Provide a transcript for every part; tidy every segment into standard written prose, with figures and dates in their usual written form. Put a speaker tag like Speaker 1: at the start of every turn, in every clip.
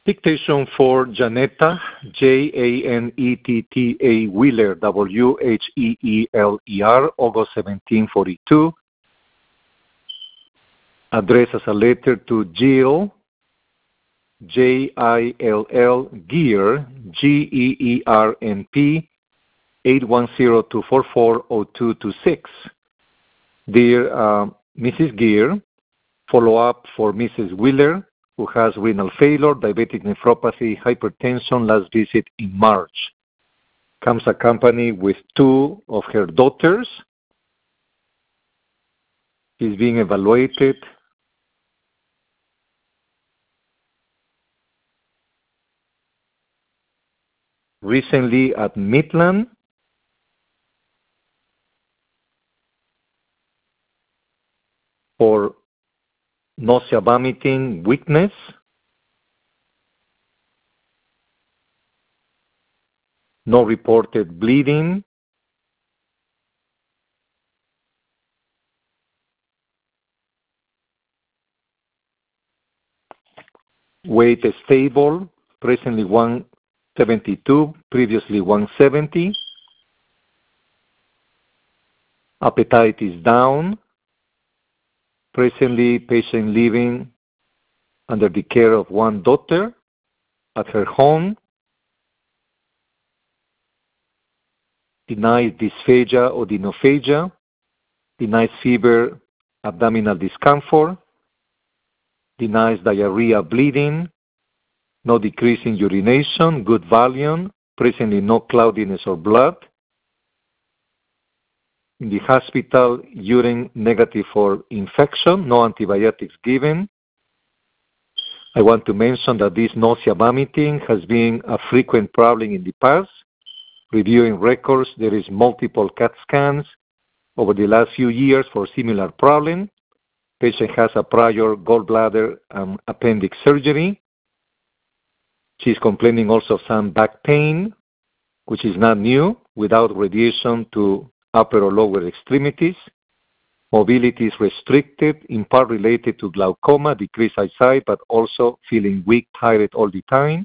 Speaker 1: Dictation for Janetta, Janetta Wheeler, Wheeler, August 1742. Addressed as a letter to Jill, Jill Geer, GEERNP, 810-244-0226. Dear Mrs. Geer, follow-up for Mrs. Wheeler, who has renal failure, diabetic nephropathy, hypertension, last visit in March. Comes accompanied with 2 of her daughters. She's being evaluated. Recently at Midland. For nausea, vomiting, weakness. No reported bleeding. Weight is stable, presently 172, previously 170. Appetite is down. Presently, patient living under the care of 1 daughter at her home. Denies dysphagia or dinophagia. Denies fever, abdominal discomfort. Denies diarrhea, bleeding. No decrease in urination, good volume. Presently, no cloudiness or blood. In the hospital, urine negative for infection, no antibiotics given. I want to mention that this nausea vomiting has been a frequent problem in the past. Reviewing records, there is multiple CAT scans over the last few years for similar problem. Patient has a prior gallbladder and appendix surgery. She's complaining also of some back pain, which is not new, without radiation to upper or lower extremities. Mobility is restricted, in part related to glaucoma, decreased eyesight, but also feeling weak, tired all the time.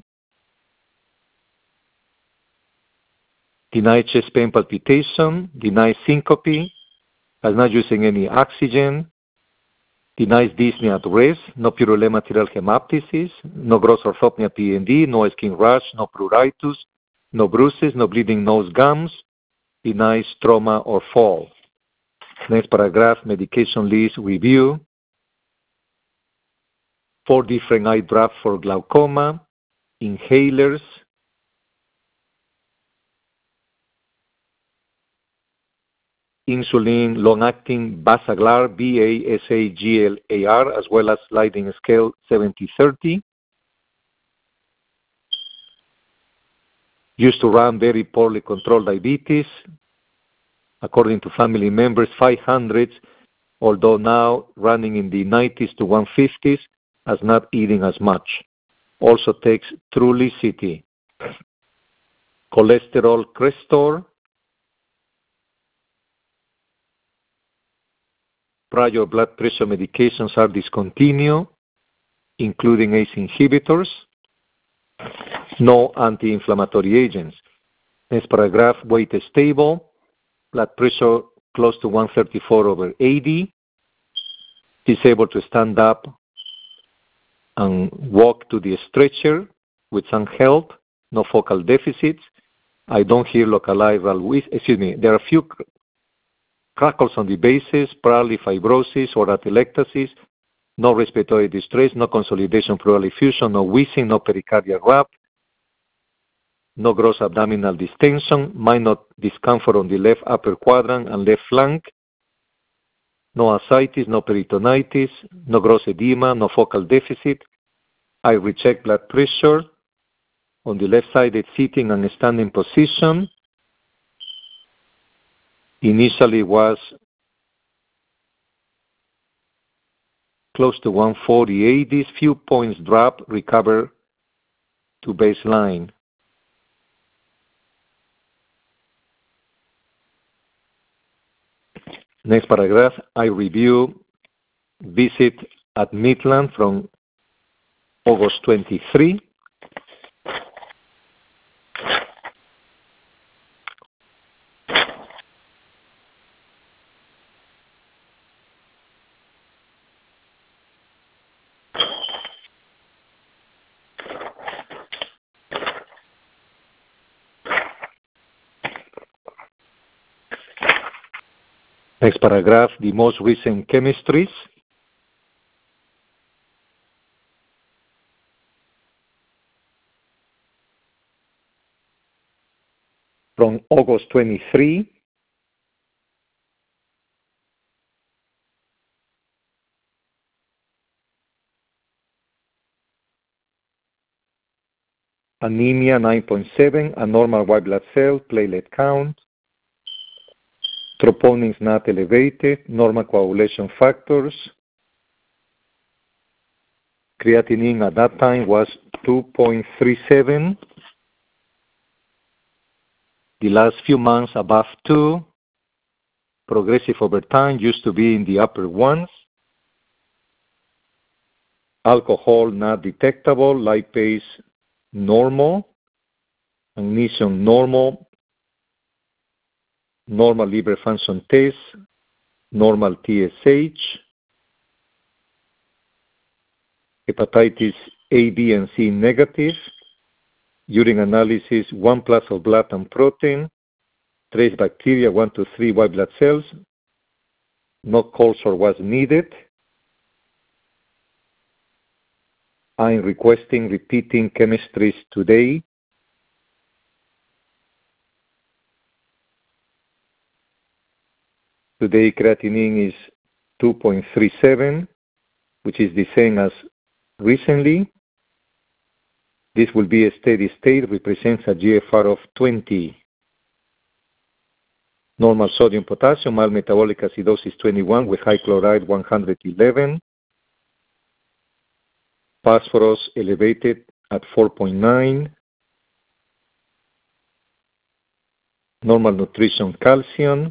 Speaker 1: Denied chest pain palpitation, denied syncope, has not using any oxygen, denies dyspnea at rest, no purulent material hemoptysis, no gross orthopnea PND, no skin rash, no pruritus, no bruises, no bleeding nose gums, denies trauma or fall. Next paragraph, medication list review. 4 different eye drops for glaucoma, inhalers, insulin long-acting Basaglar, Basaglar, as well as sliding scale 70/30. Used to run very poorly controlled diabetes. According to family members, 500s, although now running in the 90s to 150s, as not eating as much. Also takes Trulicity. Cholesterol Crestor. Prior blood pressure medications are discontinued, including ACE inhibitors. No anti-inflammatory agents. Next paragraph, weight is stable. Blood pressure close to 134/80. She's able to stand up and walk to the stretcher with some help. No focal deficits. I don't hear localized there are a few crackles on the bases, probably fibrosis or atelectasis. No respiratory distress, no consolidation pleural effusion, no wheezing, no pericardial rap. No gross abdominal distension, minor discomfort on the left upper quadrant and left flank. No ascites, no peritonitis, no gross edema, no focal deficit. I recheck blood pressure on the left-sided sitting and standing position. Initially was close to 148. These few points drop, recover to baseline. Next paragraph, I review visit at Midland from August 23. Next paragraph, the most recent chemistries. From August 23, anemia 9.7, a normal white blood cell, platelet count, troponins not elevated, normal coagulation factors. Creatinine at that time was 2.37. The last few months above 2. Progressive over time, used to be in the upper ones. Alcohol not detectable, lipase normal, magnesium normal, normal liver function test, normal TSH, hepatitis A, B, and C negative, urine analysis 1 plus of blood and protein, trace bacteria 1 to 3 white blood cells, no culture was needed. I'm requesting repeating chemistries today. Today creatinine is 2.37, which is the same as recently. This will be a steady state, represents a GFR of 20. Normal sodium potassium, mild metabolic acidosis 21 with high chloride 111. Phosphorus elevated at 4.9. Normal nutrition calcium.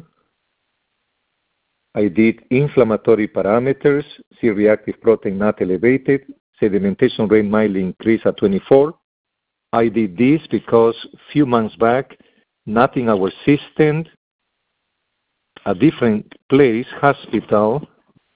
Speaker 1: I did inflammatory parameters, C-reactive protein not elevated, sedimentation rate mildly increased at 24. I did this because a few months back, not in our system, a different place, hospital,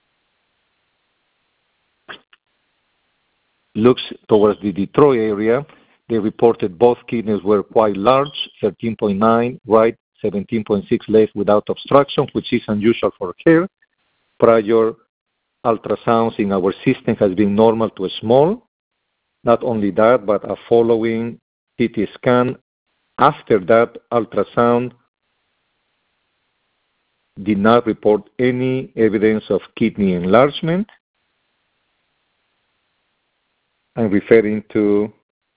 Speaker 1: looks towards the Detroit area. They reported both kidneys were quite large, 13.9 right, 17.6 left without obstruction, which is unusual for her. Prior ultrasounds in our system has been normal to small. Not only that, but a following CT scan after that ultrasound did not report any evidence of kidney enlargement. I'm referring to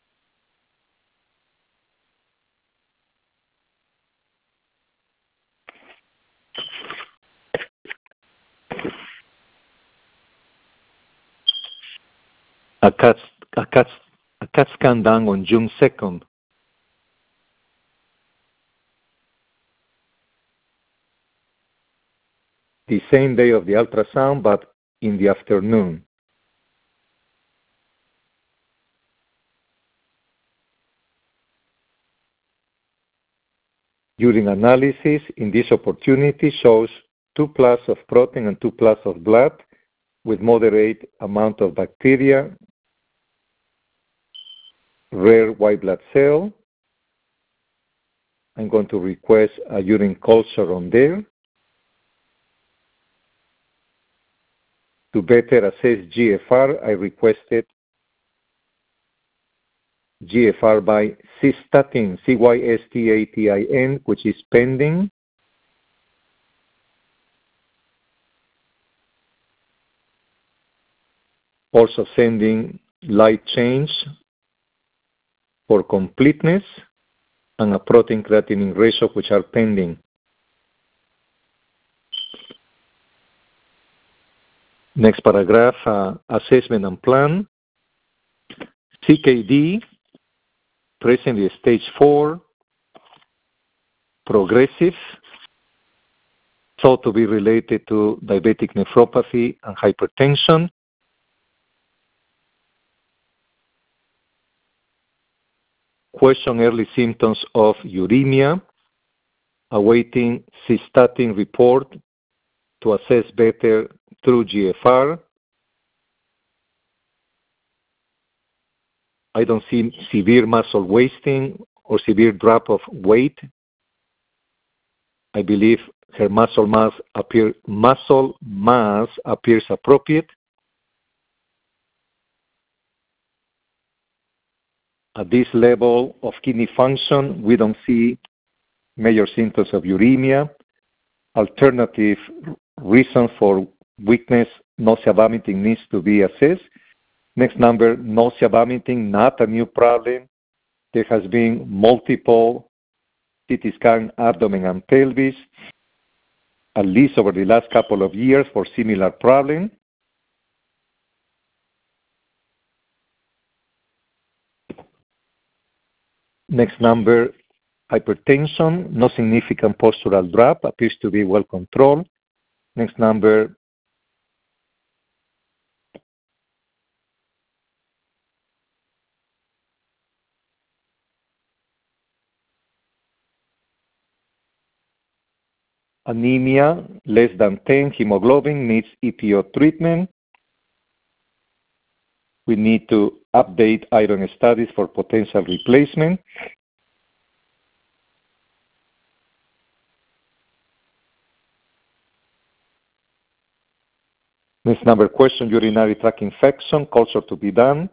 Speaker 1: a CAT scan done on June 2nd. The same day of the ultrasound, but in the afternoon. Urine analysis in this opportunity shows 2 plus of protein and 2 plus of blood with moderate amount of bacteria, rare white blood cell. I'm going to request a urine culture on there. To better assess GFR, I requested GFR by cystatin, cystatin, which is pending. Also sending light change for completeness and a protein creatinine ratio, which are pending. Next paragraph, assessment and plan. CKD, presently stage 4, progressive, thought to be related to diabetic nephropathy and hypertension. Question early symptoms of uremia, awaiting cystatin report to assess better through GFR. I don't see severe muscle wasting or severe drop of weight. I believe her muscle mass appears appropriate. At this level of kidney function, we don't see major symptoms of uremia. Alternative reasons for weakness, nausea, vomiting needs to be assessed. Next number, nausea, vomiting, not a new problem. There has been multiple CT scan, abdomen and pelvis, at least over the last couple of years for similar problem. Next number, hypertension, no significant postural drop, appears to be well controlled. Next number, anemia, less than 10, hemoglobin, needs EPO treatment. We need to update iron studies for potential replacement. Next number, question, urinary tract infection, culture to be done.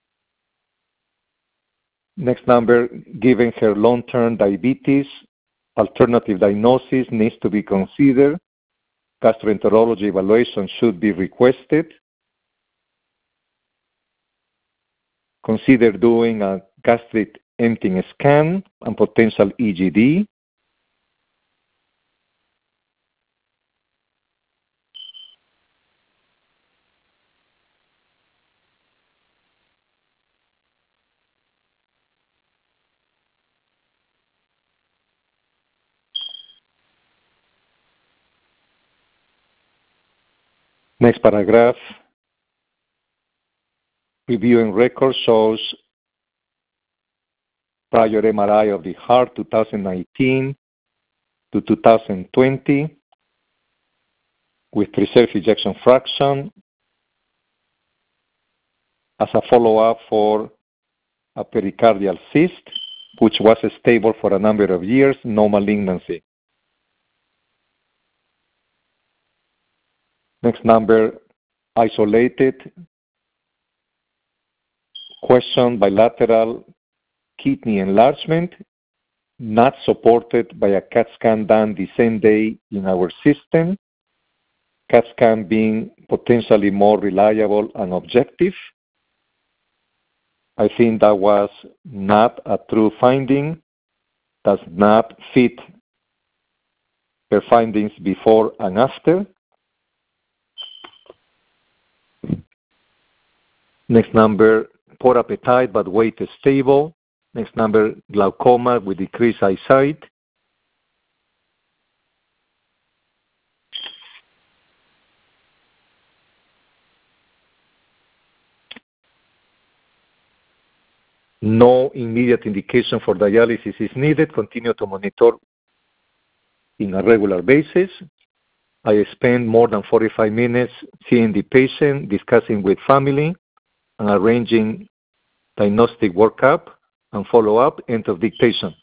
Speaker 1: Next number, given her long-term diabetes, alternative diagnosis needs to be considered. Gastroenterology evaluation should be requested. Consider doing a gastric emptying scan and potential EGD. Next paragraph. Reviewing record shows prior MRI of the heart 2019 to 2020 with preserved ejection fraction as a follow-up for a pericardial cyst, which was stable for a number of years, no malignancy. Next number, isolated. Question, bilateral kidney enlargement, not supported by a CAT scan done the same day in our system. CAT scan being potentially more reliable and objective. I think that was not a true finding, does not fit her findings before and after. Next number, poor appetite but weight is stable. Next number, glaucoma with decreased eyesight. No immediate indication for dialysis is needed. Continue to monitor on a regular basis. I spent more than 45 minutes seeing the patient, discussing with family, and arranging diagnostic workup and follow-up. End of dictation.